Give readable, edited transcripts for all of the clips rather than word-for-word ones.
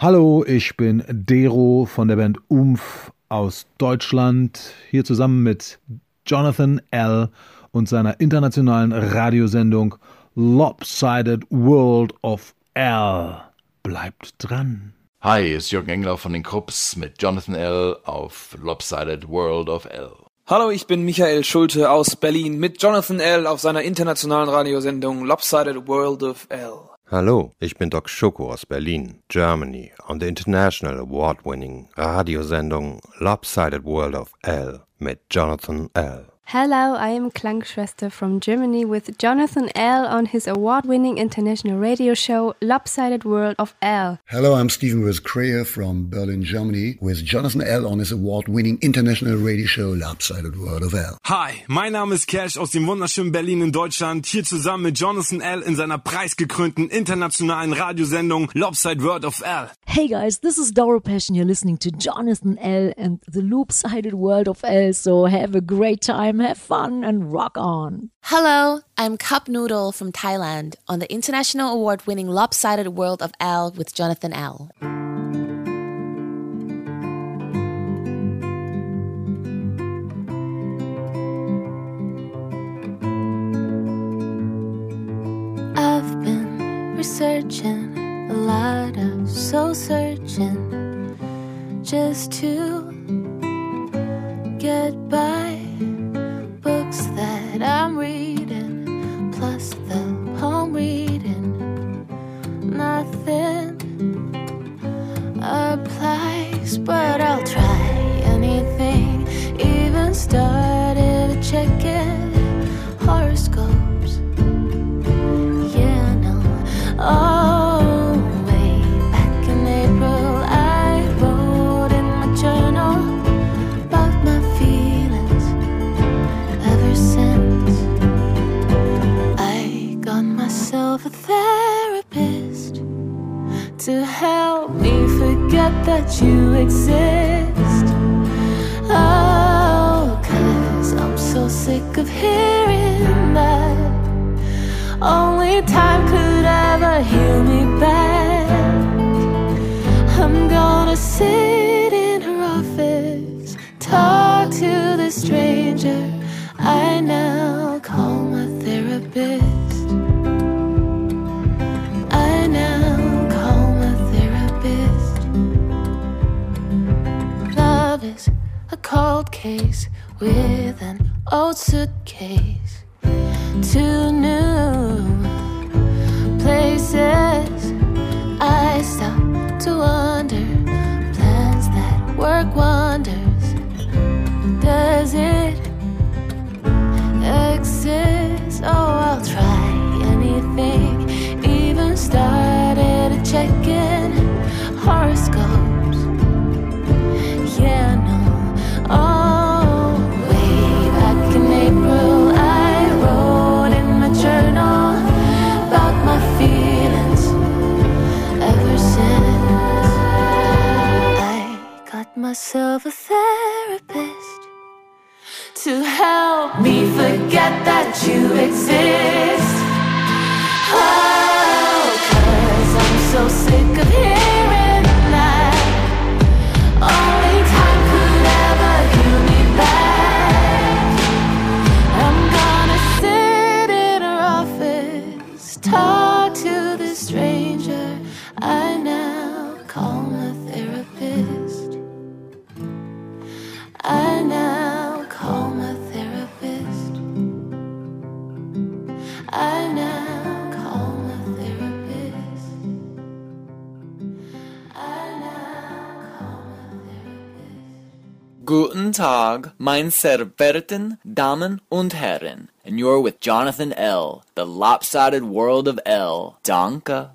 Hallo, ich bin Dero von der Band Umf aus Deutschland, hier zusammen mit Jonathan L. und seiner internationalen Radiosendung Lopsided World of L. Bleibt dran. Hi, hier ist Jürgen Engler von den Krupps mit Jonathan L. auf Lopsided World of L. Hallo, ich bin Michael Schulte aus Berlin mit Jonathan L. auf seiner internationalen Radiosendung Lopsided World of L. Hallo, ich bin Doc Schoko aus Berlin, Germany, on the international award-winning Radiosendung Lopsided World of L mit Jonathan L. Hello, I am Klangschwester from Germany with Jonathan L. on his award-winning international radio show Lopsided World of L. Hello, I'm Stephen West-Krayer from Berlin, Germany with Jonathan L. on his award-winning international radio show Lopsided World of L. Hi, mein Name ist Cash aus dem wunderschönen Berlin in Deutschland, hier zusammen mit Jonathan L. in seiner preisgekrönten internationalen Radiosendung Lopsided World of L. Hey guys, this is Doro Passion. You're listening to Jonathan L. and the Loop-Sided World of L, so have a great time, have fun and rock on. Hello, I'm Cup Noodle from Thailand on the international award-winning Lopsided World of L with Jonathan L. I've been researching a lot of soul searching just to get by. Books that I'm reading, plus the poem reading, nothing applies, but I'll try anything. Even started checking horoscopes. Yeah, no. Oh, way back in April, I wrote in my journal about my feelings. Ever since I got myself a therapist to help me forget that you exist. Oh, 'cause I'm so sick of hearing that only time could ever heal me back. I'm gonna sit in her office, talk to the stranger I now call my therapist. I now call my therapist. Love is a cold case with an old suitcase. Two new places. I stop to wonder, plans that work wonders. Does it exist? Oh, I'll try anything. Even started checking horoscopes. Yeah, no. Oh, way back in April, I wrote in my journal about my feelings. Ever since I got myself a therapist to help me forget that you exist. Oh, 'cause I'm so sick of hearing that only time could ever heal me back. I'm gonna sit in her office, talk to the stranger I now call my therapist. I now call my therapist. I now call my therapist. I now call my therapist. Guten Tag, mein sehr verehrten Damen und Herren. And you're with Jonathan L., the Lopsided World of L. Danke.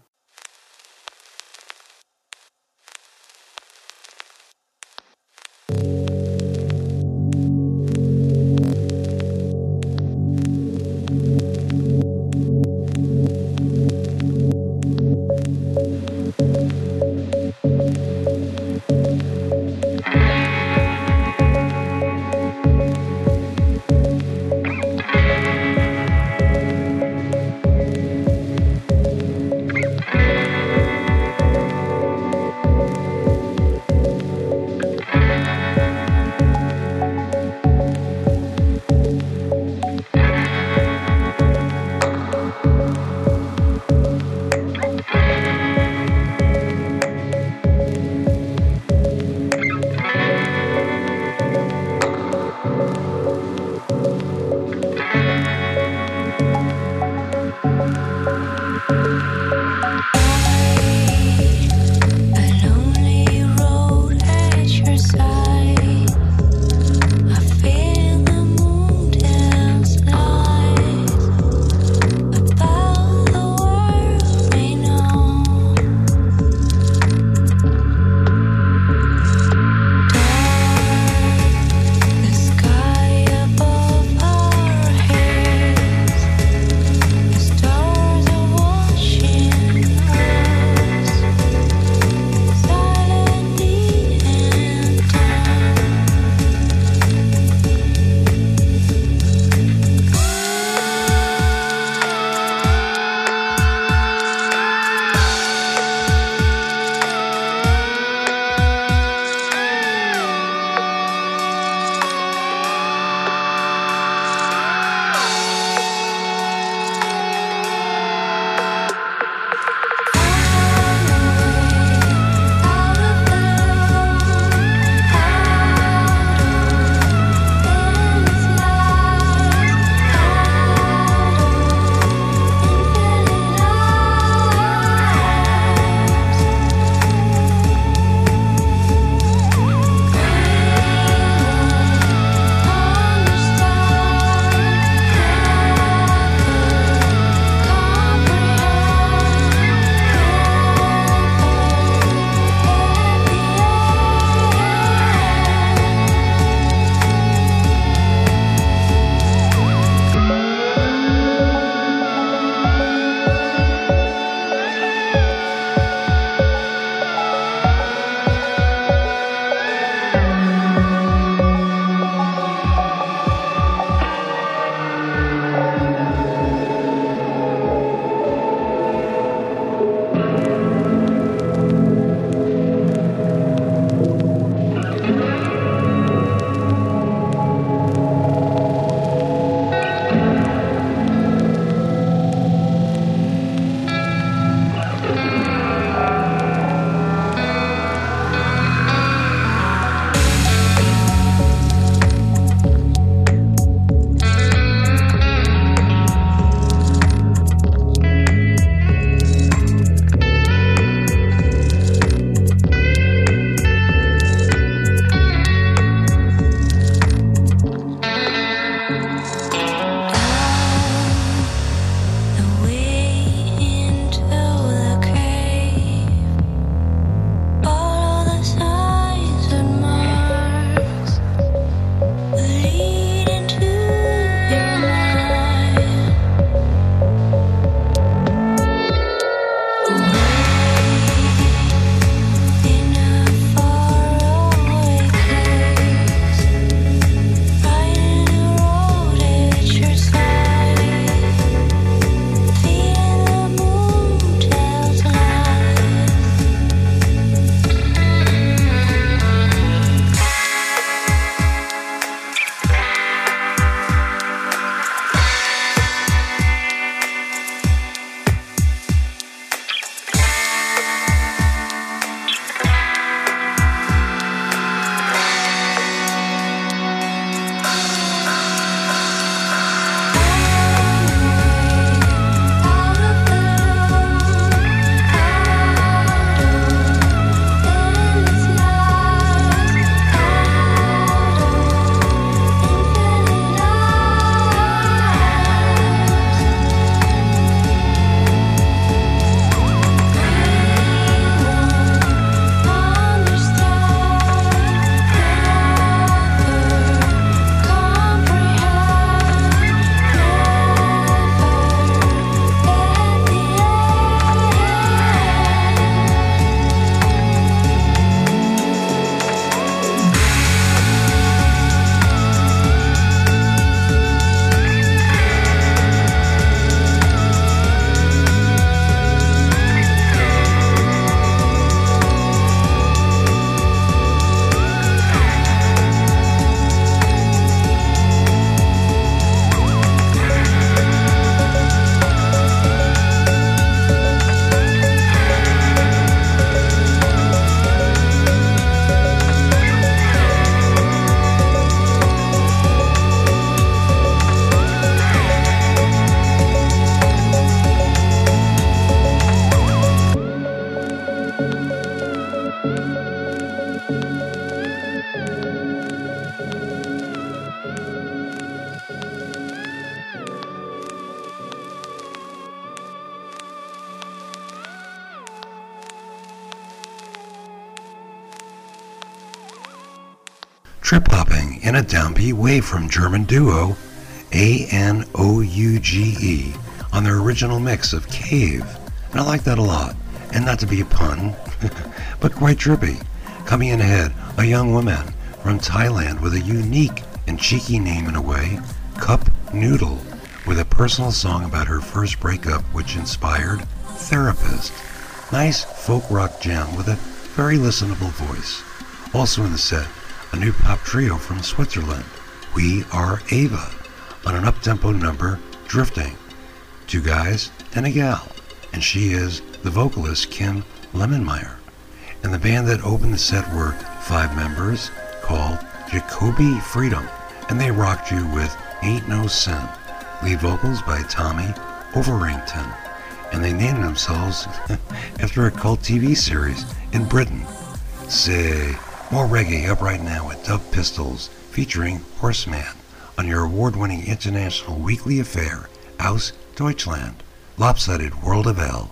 trip-hopping in a downbeat way from German duo A-N-O-U-G-E on their original mix of Cave. And I like that a lot. And not to be a pun, but quite trippy. Coming in ahead, a young woman from Thailand with a unique and cheeky name in a way, Cup Noodle, with a personal song about her first breakup which inspired Therapist. Nice folk rock gem with a very listenable voice. Also in the set, a new pop trio from Switzerland, We Are Ava, on an up-tempo number, Drifting. Two guys and a gal, and she is the vocalist Kim Lemonmeyer. And the band that opened the set were 5 members called Jacoby Freedom, and they rocked you with Ain't No Sin, lead vocals by Tommy Overington, and they named themselves after a cult TV series in Britain. Say, more reggae up right now with Dub Pistols featuring Horseman on your award-winning international weekly affair, Aus Deutschland, Lopsided World of L.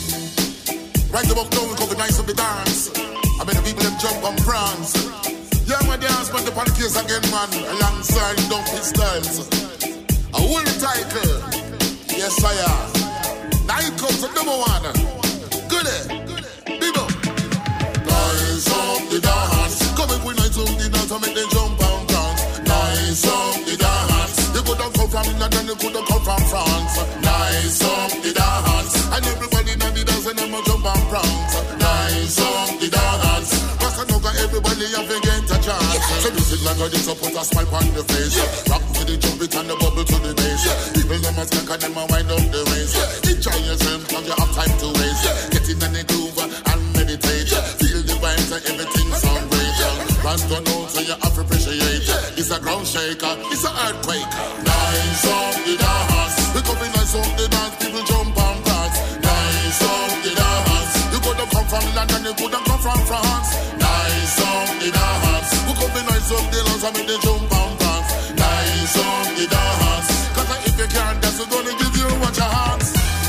Right about now we cover nice of the dance. I bet the people them jump on France. Yeah, my dance, but the pancakes again, man, alongside Dub Pistols. I hold the title. Yes, I am. Now it comes to number 1. Goodie. People. Nice of the dance. Come and we nice of the dance and make them jump and dance. Nice of the dance. You could have come from England and you could have come from France. Nice of the dance. And everybody now the dance and them a jump and prance. Nice of the dance. Cause I know that everybody have to get a chance. So music like this so put a smile on the face. Rock to the jump it and the bubble to the bass. People them a skank and them a wind up the waist. Enjoy yourself cause you have time to waste. Get in the groove and meditate. Feel the vibes and everything sound great. Rasta know so you have to appreciate. It's a ground shaker, it's a earthquake. Nice of the dance. We come in nice of the dance, people jump and dance. Nice of the dance. You could have come from London, you could have come from France. Nice of the dance. We come in nice of the dance, I mean they jump and dance. Nice of the dance. Cause if you can't dance, we're gonna give you what your hands.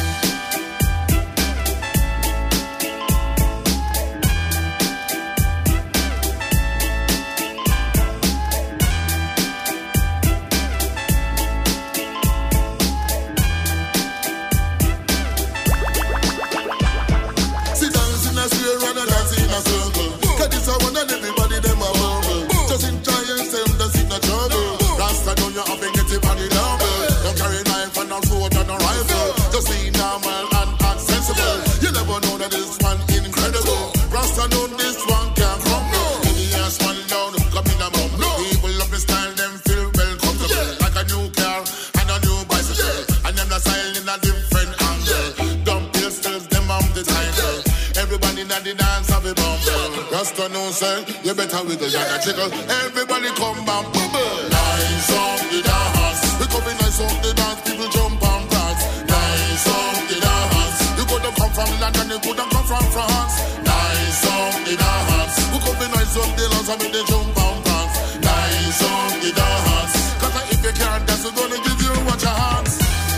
You better wiggle and a jiggle. Everybody come back, bubble. Nice of the dance. We come in nice of the dance. People jump and dance. Nice of the dance. You could have come from London, you could have come from France. Nice of the dance. We come in nice of the dance. I mean they jump and dance. Nice of the dance. Cause if you can't dance, we're gonna give you what your hands.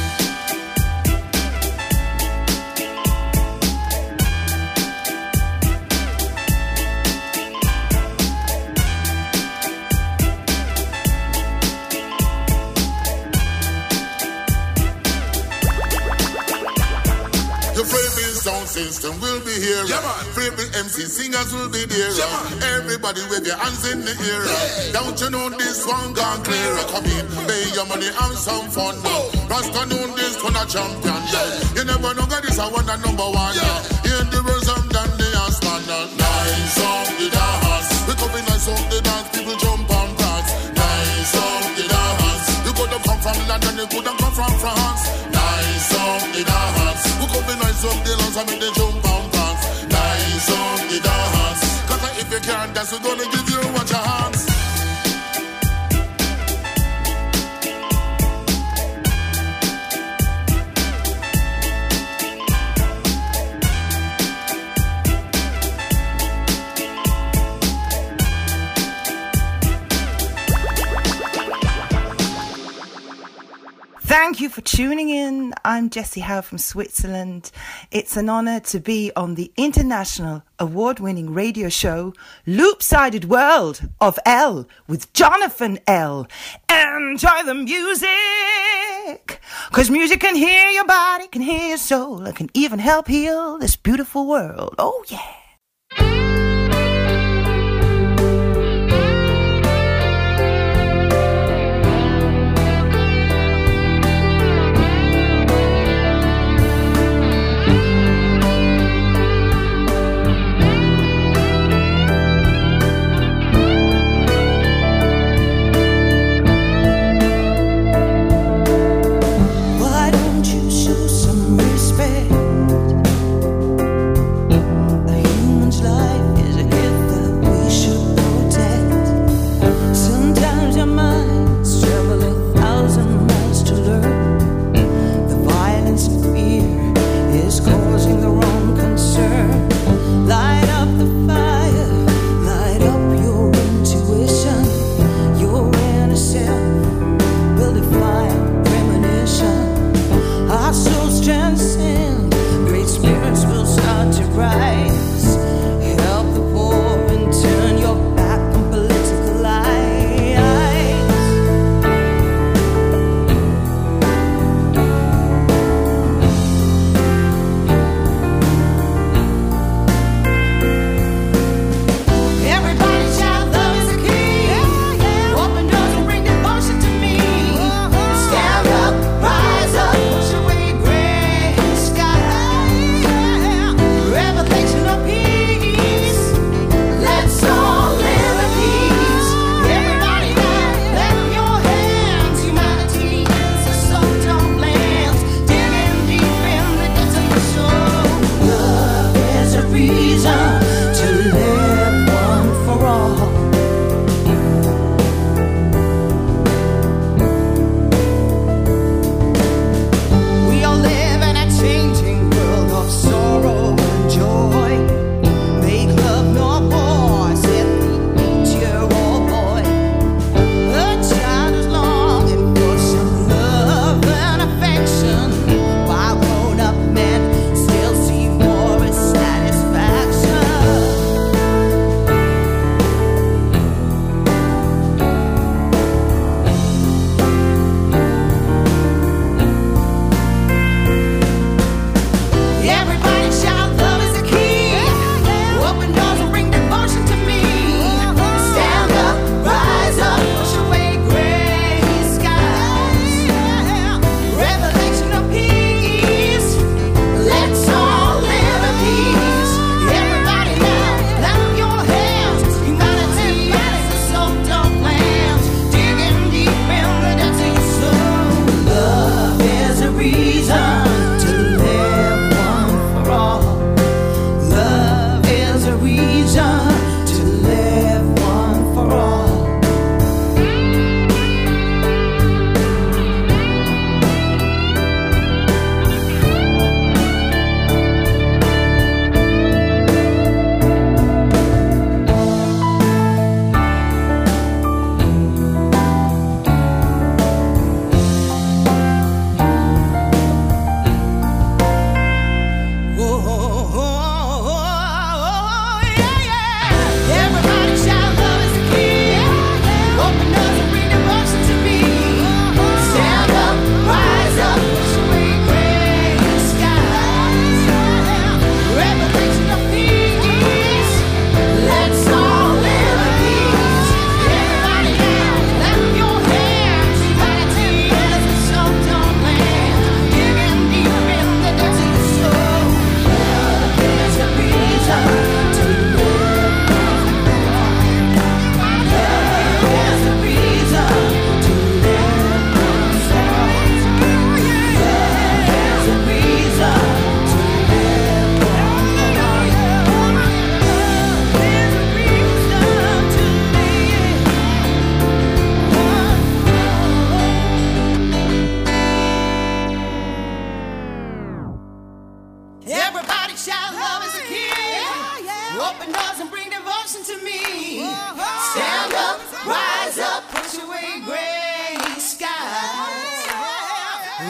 Sound system will be here. Yeah, favorite MC singers will be there. Yeah, everybody with your hands in the air. Yeah. Don't you know this one gone clear? Come in, pay your money, have some fun. Rasta know this one a champion. You never know that this a one and number 1. Hear the rhythm, then the ass man. Nice of the dance. We come in nice of the dance. People jump and dance. Nice of the dance. You could have come from London, you could have come from France. Nice of the dance. We come in nice of the dance. I mean they jump and dance. Nice of the dance. Cause if you can't dance, we're gonna give you what your hands. Thank you for tuning in. I'm Jessie Howe from Switzerland. It's an honor to be on the international award-winning radio show Loop-Sided World of L with Jonathan L. Enjoy the music, 'cause music can heal your body, can heal your soul, it can even help heal this beautiful world. Oh yeah.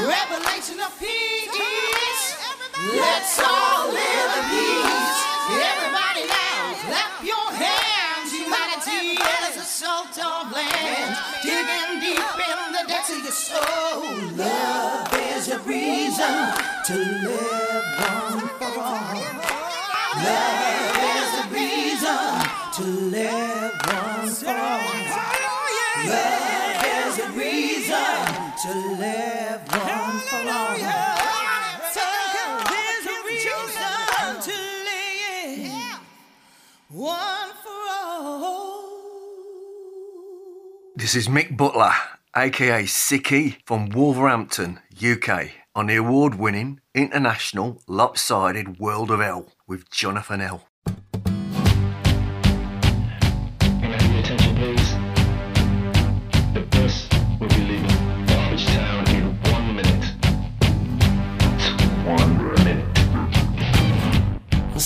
revelation of peace. Let's all live in peace. Everybody now, clap your hands. Humanity is a salt of land, digging deep in the depths of your soul. Love is a reason to live one for all. Love is a reason to live one for all. Love is a reason to live one for all. There's a reason to live one for all. This is Mick Butler, aka Sicky, from Wolverhampton, UK, on the award-winning international lopsided World of L with Jonathan L. Attention please. The bus will be leaving Norwich Town in 1 minute. 1 minute. I'm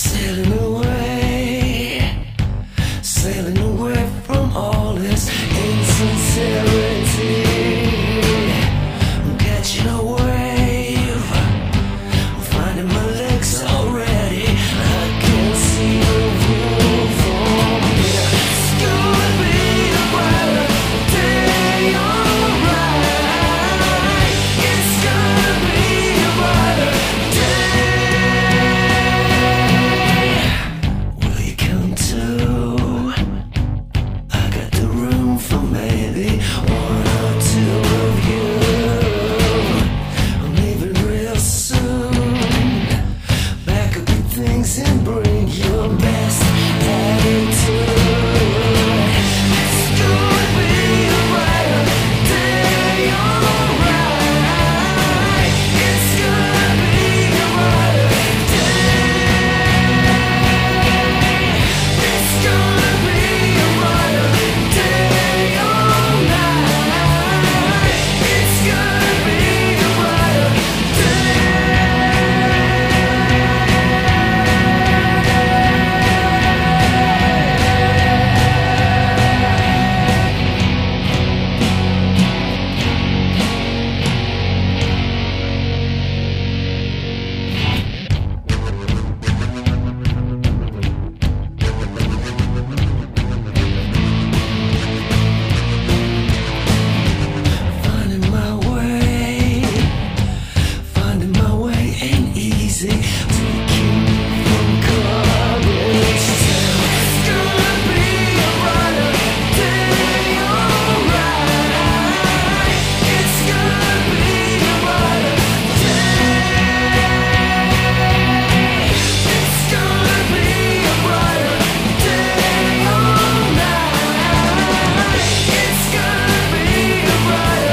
sailing away from all this insincerity. I'm catching a wave, I'm finding my legs already. I can see the view from here. It's gonna be a brighter day, alright. It's gonna be a brighter day. Will you come too? I got the room for maybe 1 or 2 of you. I'm leaving real soon. Pack up your things and bring your best attitude. It's gonna be a brighter day, alright. It's gonna be a brighter day. It's gonna be a brighter day, alright. It's gonna be a brighter Finding my way ain't easy. Taking me from garbage town. It's gonna be a brighter day, alright. It's gonna be a brighter day. It's gonna be a brighter day, alright. It's gonna be a brighter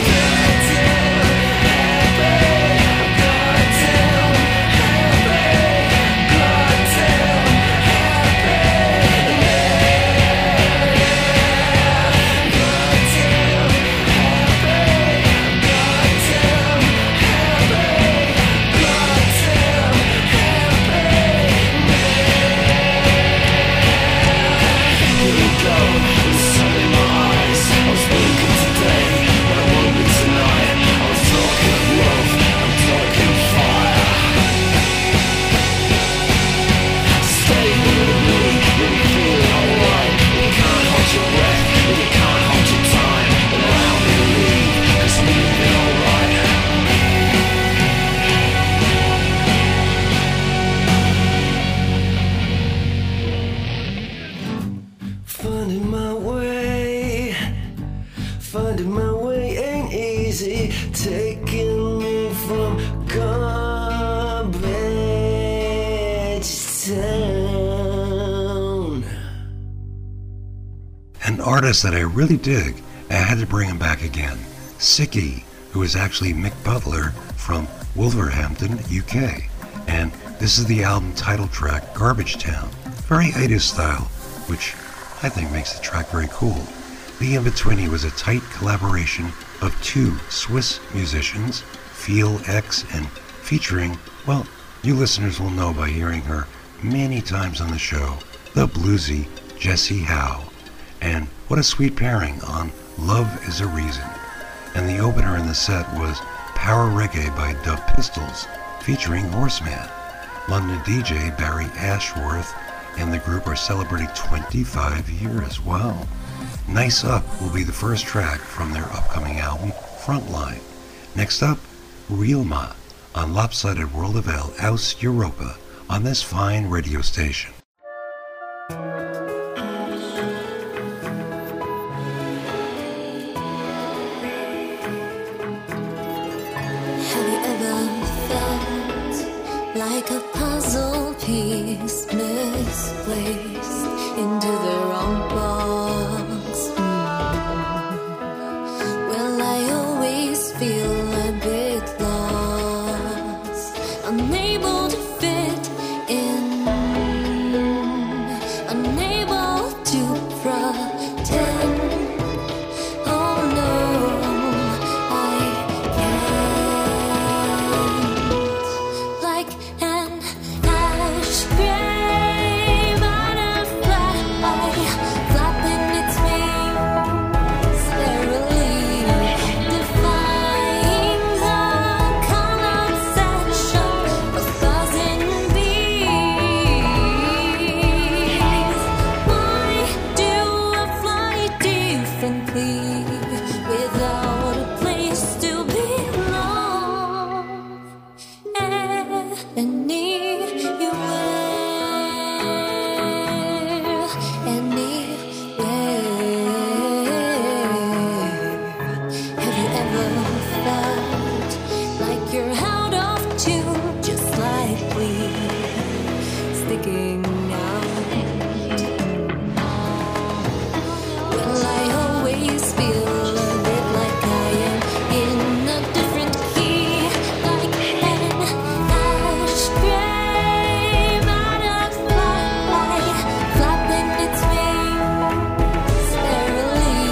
Finding my way ain't easy. Taking me from garbage town. An artist that I really dig, I had to bring him back again. Sicky, who is actually Mick Butler from Wolverhampton, UK. And this is the album title track, Garbage Town. Very 80s style, which I think makes the track very cool. The In-Betweenie was a tight collaboration of 2 Swiss musicians, Feel X, and featuring, well, you listeners will know by hearing her many times on the show, the bluesy Jessie Howe. And what a sweet pairing on Love is a Reason. And the opener in the set was power reggae by Dub Pistols, featuring Horseman. London DJ Barry Ashworth and the group are celebrating 25 years. Wow. Nice Up will be the first track from their upcoming album, Frontline. Next up, Realma on Lopsided World of El Aus Europa on this fine radio station. Like a puzzle piece misplaced into the wrong box. Well, I always feel a bit lost, unable to fit in, unable to pretend. Oh no, I can't. Like an ash gray butterfly flapping its wings scarily, defying the colored section of buzzing bees. Why do I fly differently without a place to belong? Have you ever felt like you're out of tune, just like we, sticking out? Well, I always feel a bit like I am in a different key, like an ash gray butterfly flapping its wings scarily,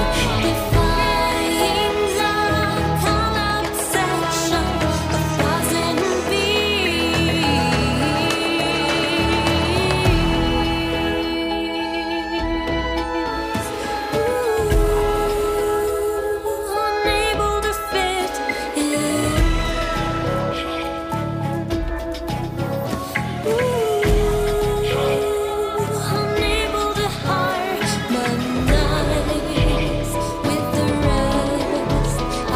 defying the colored section of buzzing unable to fit in, unable to harmonize with the rest. I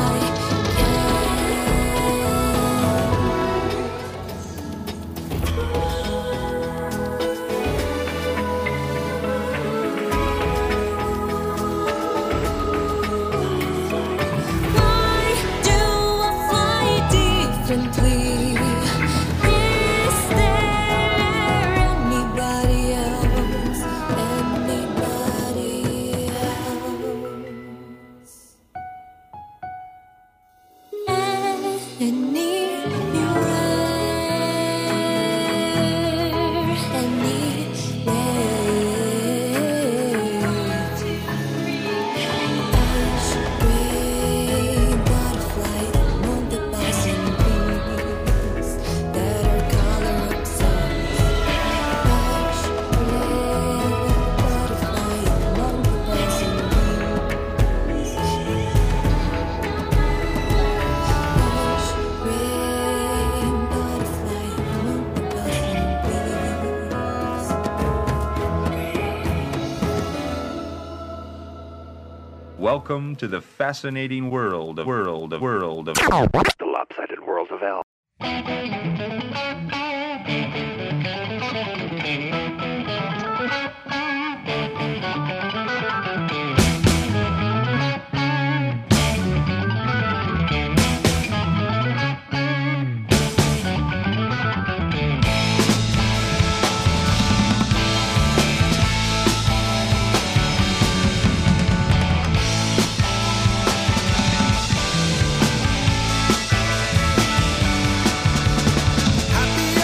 Why do I fly differently? Is there anybody else? Anybody else? Welcome to the fascinating world of the lopsided world of El. Happy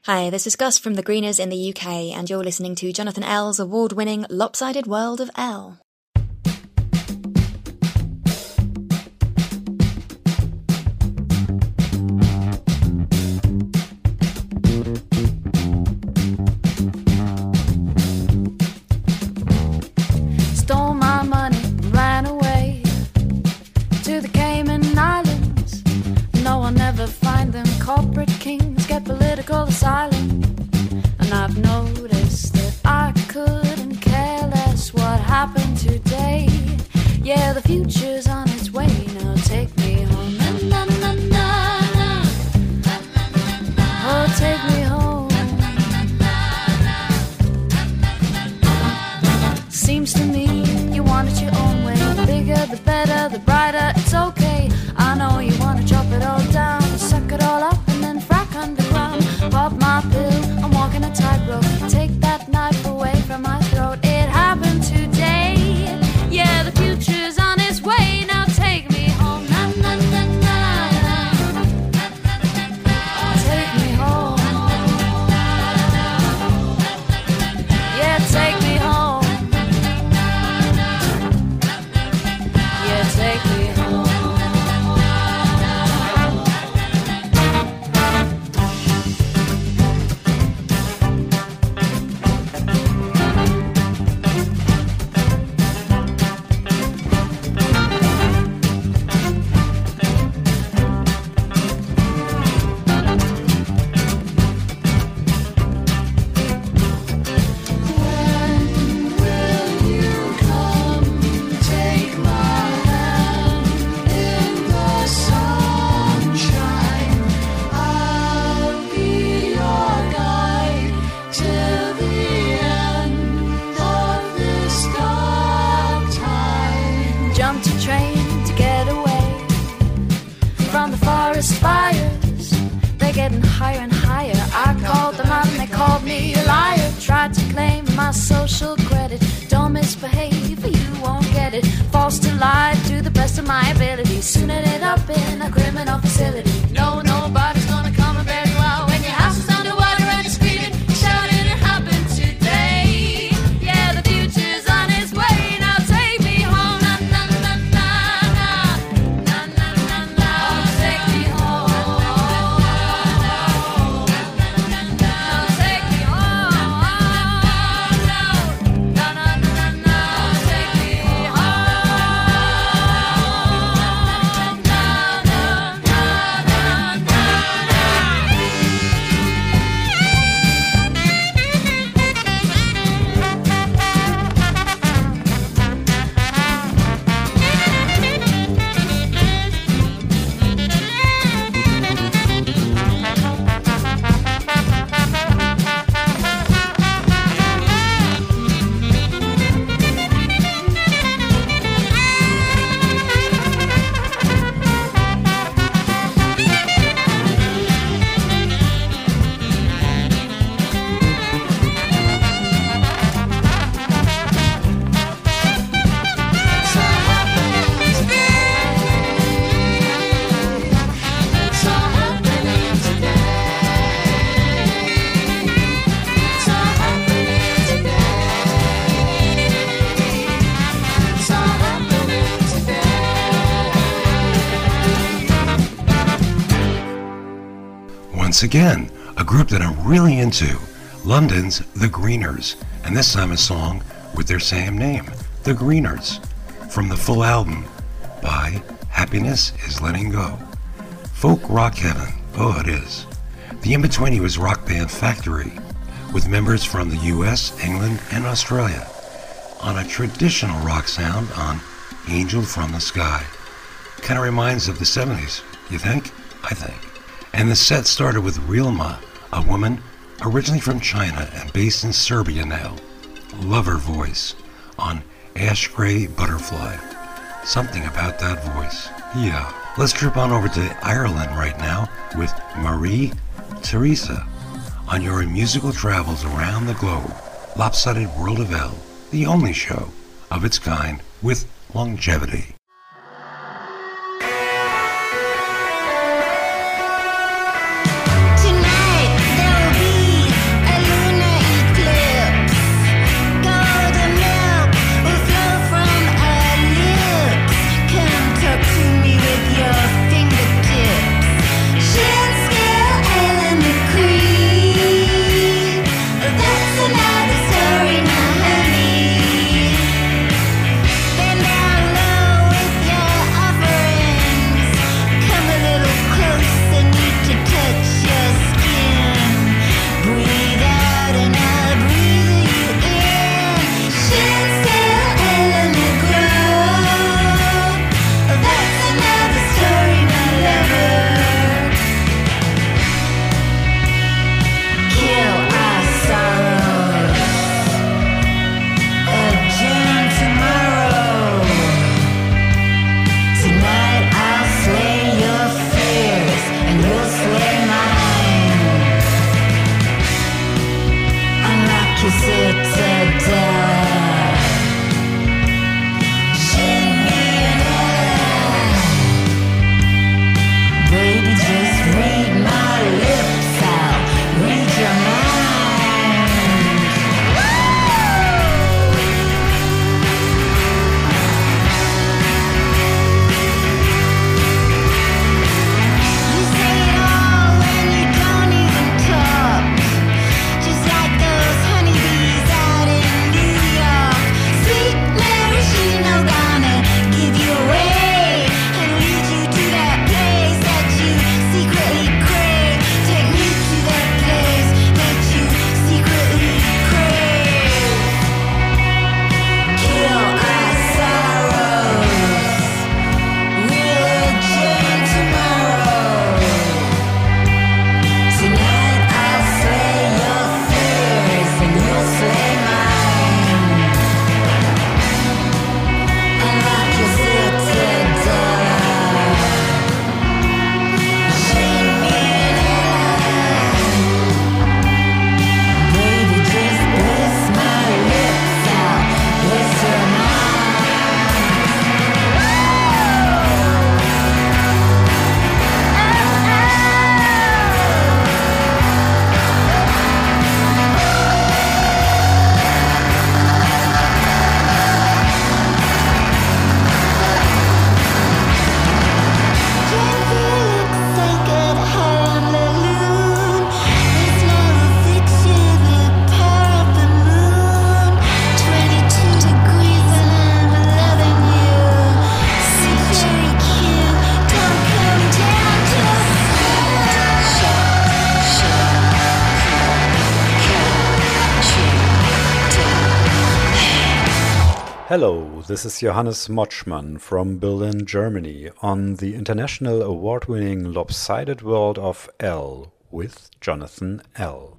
Hi, this is Gus from The Greeners in the UK, and you're listening to Jonathan L's award-winning Lopsided World of L. Stole my money, ran away to the Cayman Islands. No, I'll never find them. Corporate kings get political asylum. And I've noticed that I couldn't care less what happened today. Yeah, the future's on its way now. Take me home. Na, na, na, na, na. Oh, take me home. Seems to me you want it your own way. The bigger, the better, the brighter, it's okay. I know you wanna chop it all down, suck it all up and then frack underground. Pop my pill, I'm walking a tightrope. Take that knife away from my throat. It happened today. Yeah, the future's on its way. Now take me home. Na, na, na, na, na. Take me home. Yeah, take me home. Yeah, take me home. Jumped a train to get away from the forest fires. They're getting higher and higher. I called them out and they called me a liar. Tried to claim my social credit. Don't misbehave or you won't get it. False to lie to the best of my ability. Soon ended up in a criminal facility. No, nobody's gonna come and bear you out when your house is underwater and you're screaming, shouting it happened today. Yeah, the future's on its way. Now take me home. Na, na, na, na, na. Na, na, na, na. Take me home. Now take me home. Na, na, na, na. Take me home. Na, na, na, na, na. Once again, a group that I'm really into, London's The Greeners, and this time a song with their same name, The Greeners, from the full album by Happiness is Letting Go. Folk rock heaven, oh it is. The in-between was rock band Factory, with members from the US, England, and Australia, on a traditional rock sound on Angel from the Sky. Kind of reminds of the 70s, you think? I think. And the set started with Rilma, a woman originally from China and based in Serbia now. Love her voice on Ash Grey Butterfly. Something about that voice. Yeah. Let's trip on over to Ireland right now with Marie Teresa on your musical travels around the globe. Lopsided World of L, the only show of its kind with longevity. Tonight there will be Hello, this is Johannes Motschmann from Berlin, Germany, on the international award-winning Lopsided World of L with Jonathan L.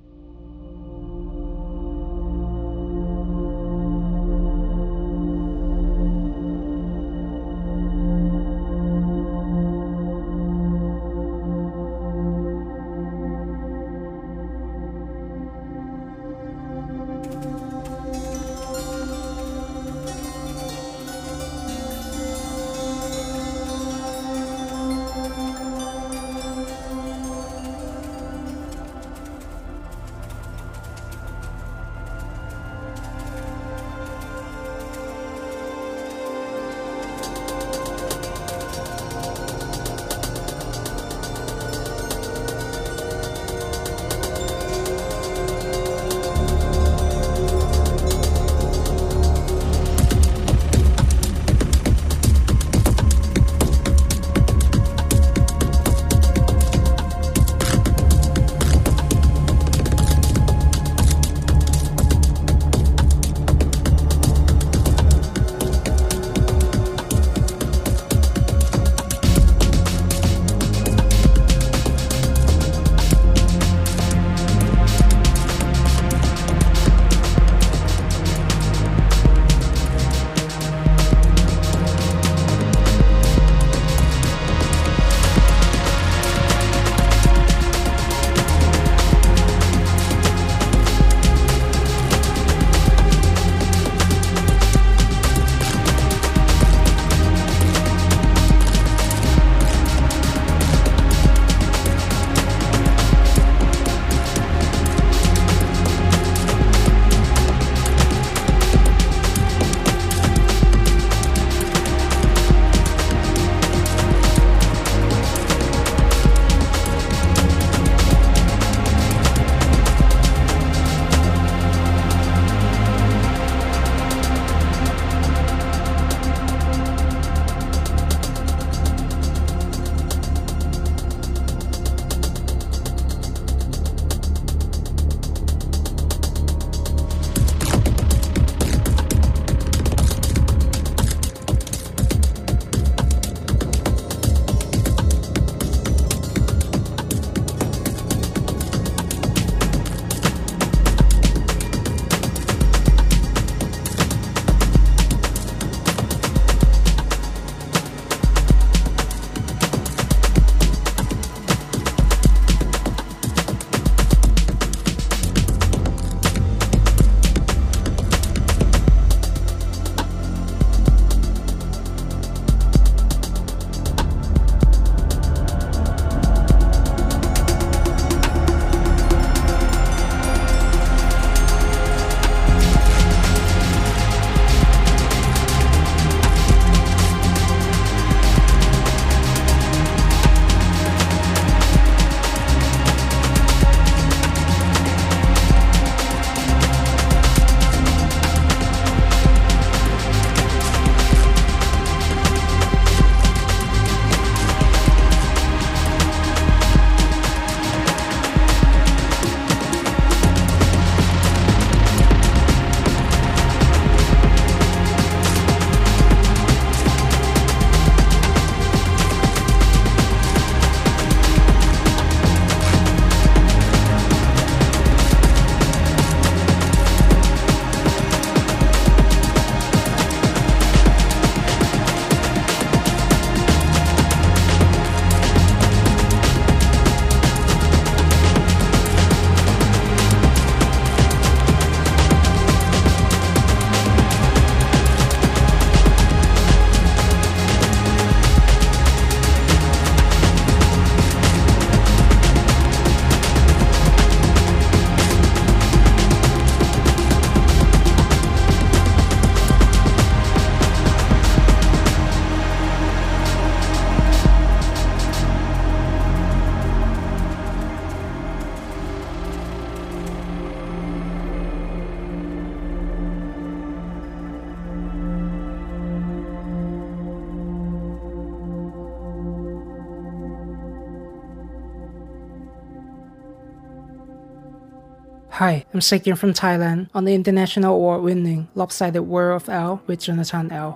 Hi, I'm Sekyun from Thailand on the international award-winning Lopsided World of L with Jonathan L.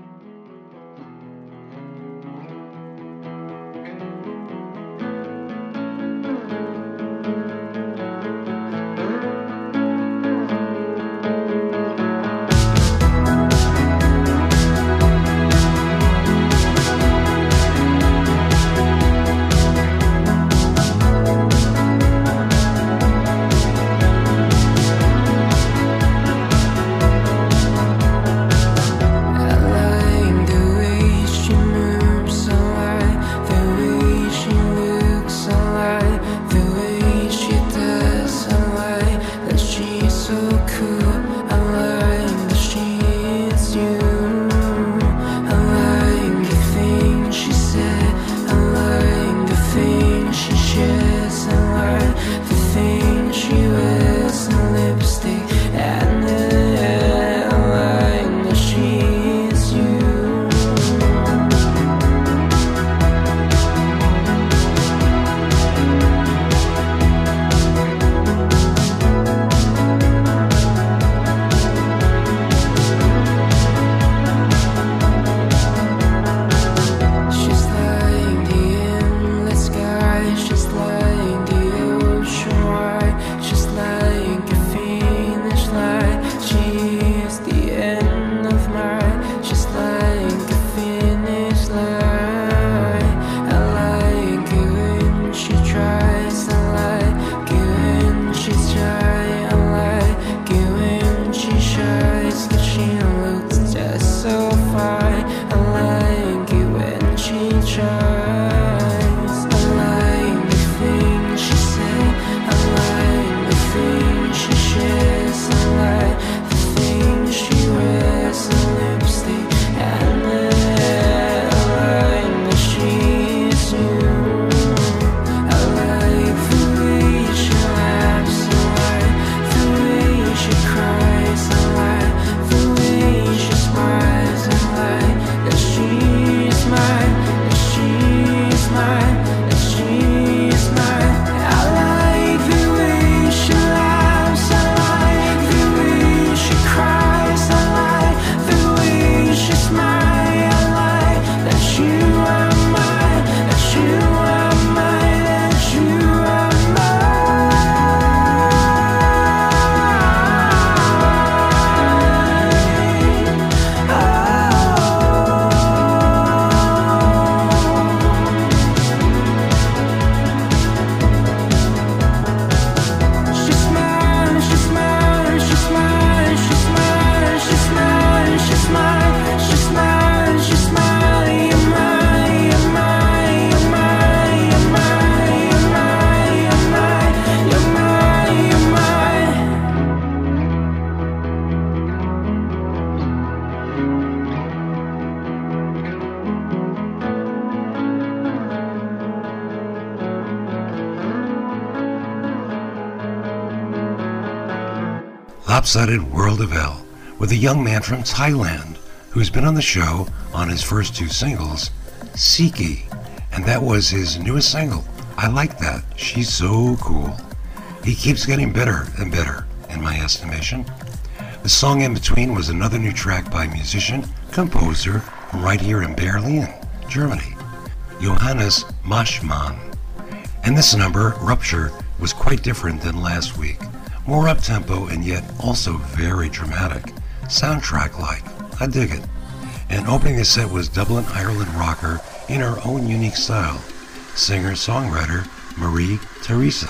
Lopsided World of L with a young man from Thailand who's been on the show on his first two singles, Siki, and that was his newest single. I like that. She's so cool. He keeps getting better and better, in my estimation. The song in between was another new track by musician, composer from right here in Berlin, Germany, Johannes Moschmann. And this number, Rupture, was quite different than last week. More up-tempo and yet also very dramatic. Soundtrack-like. I dig it. And opening the set was Dublin, Ireland rocker in her own unique style, singer-songwriter Marie Teresa.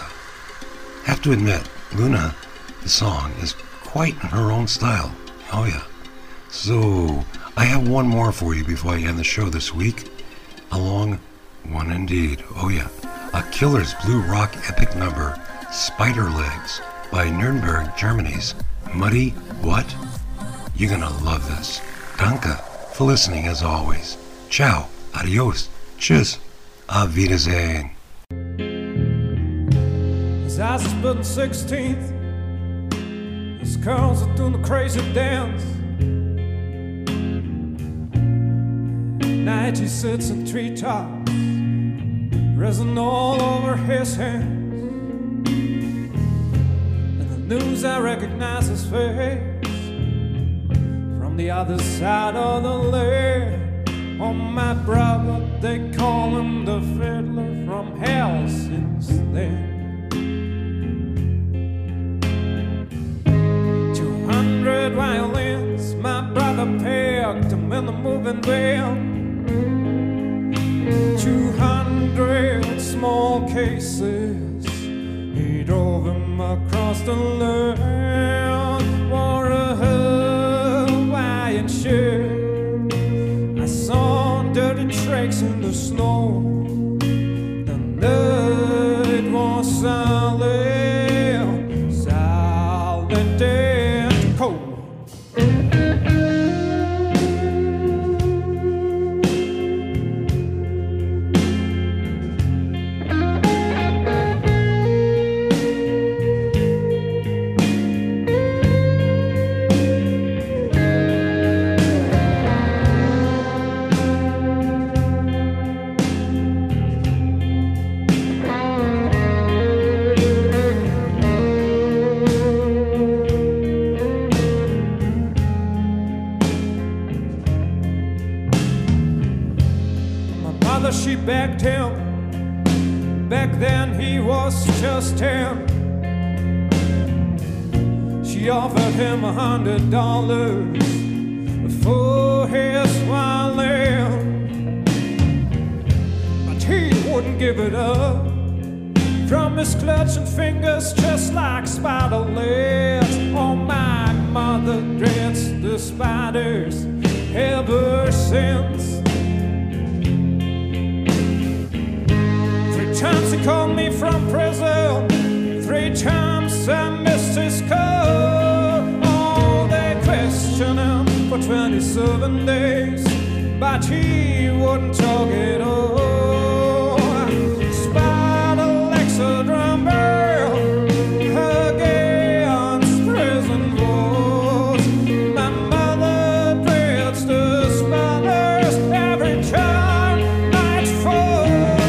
Have to admit, Luna, the song, is quite in her own style. Oh yeah. So, I have one more for you before I end the show this week. A long one indeed. Oh yeah. A killer's blue rock epic number, Spider Legs, by Nuremberg, Germany's Muddy What? You're gonna love this. Danke for listening as always. Ciao, adios, tschüss, auf Wiedersehen. His eyes are split 16th. His curls are doing the crazy dance. Night he sits in treetops, resin all over his hands. And the news I recognize his face from the other side of the lake. Oh, my brother, they call him the fiddler from hell since then. 200 violins, my brother picked them in the moving van. 200 small cases, he drove them across the land. Wore a Hawaiian shirt, I saw dirty tracks in the snow. The night was silent, silent and cold. She begged him, back then he was just 10. She offered him $100 for his violin, but he wouldn't give it up. From his clutching fingers just like spider legs. Oh, my mother dreads the spiders ever since. 3 times he called me from prison, 3 times I missed his call. Oh, they questioned him for 27 days, but he wouldn't talk at all. Spider legs a drum bell against prison walls. My mother dreads the spiders every time night falls.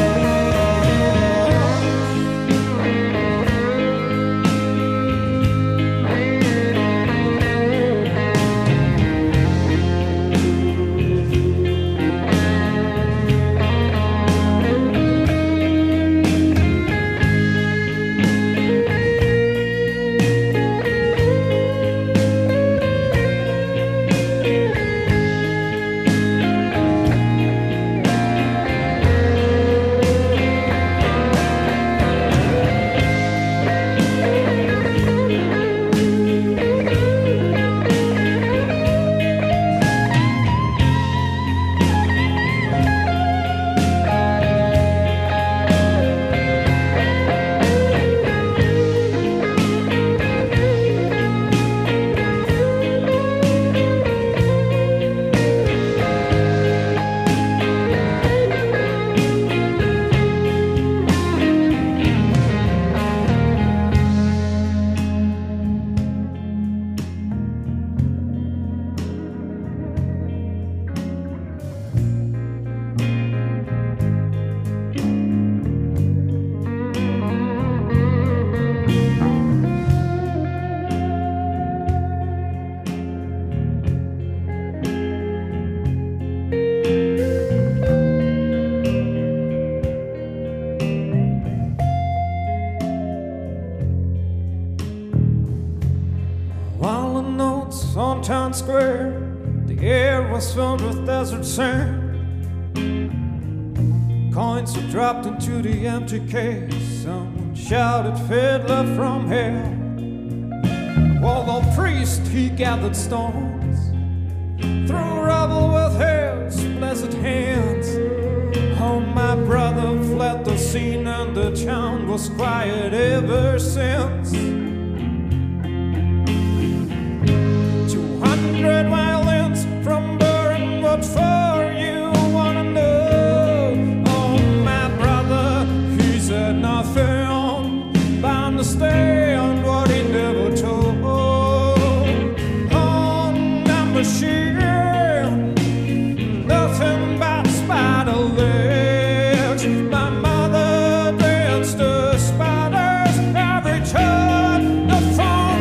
On town square, the air was filled with desert sand. Coins were dropped into the empty case. Someone shouted, "Fiddler from hell." While the priest, he gathered stones, threw rubble with his blessed hands. Oh, my brother fled the scene and the town was quiet ever since. 200 violins from Burnwood for you wanna know. Oh, my brother, he said nothing, but understand what he never told. On that machine, nothing but spider legs. My mother danced the spiders every time the phone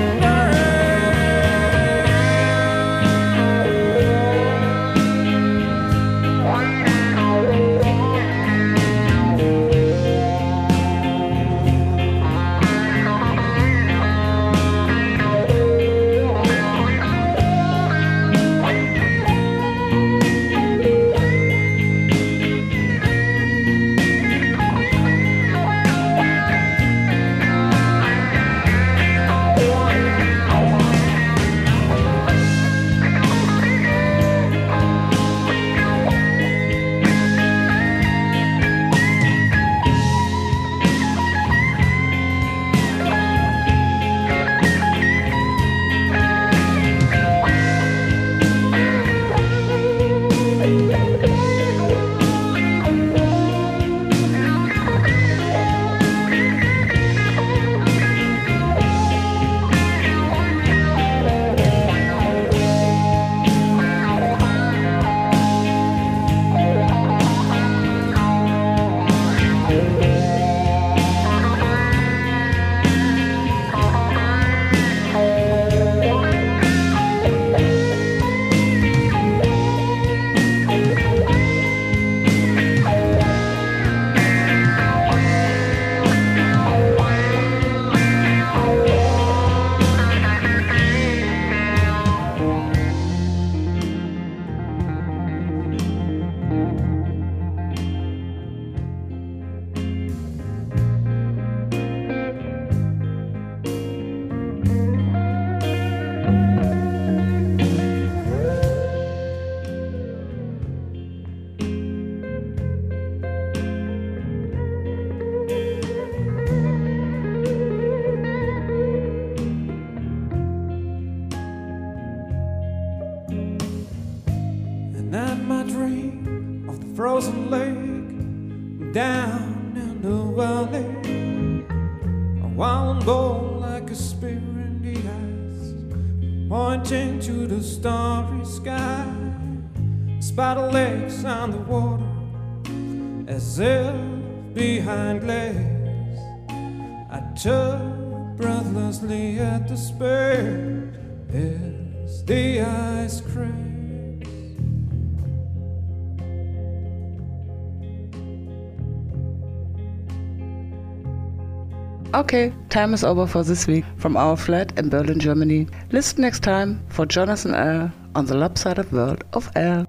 valley, while I'm bold like a spear in the ice, pointing to the starry sky. Spider legs on the water, as if behind glass. I tug breathlessly at the spear as the ice cracks. Okay, time is over for this week from our flat in Berlin, Germany. Listen next time for Jonathan L. on the Lopsided World of L.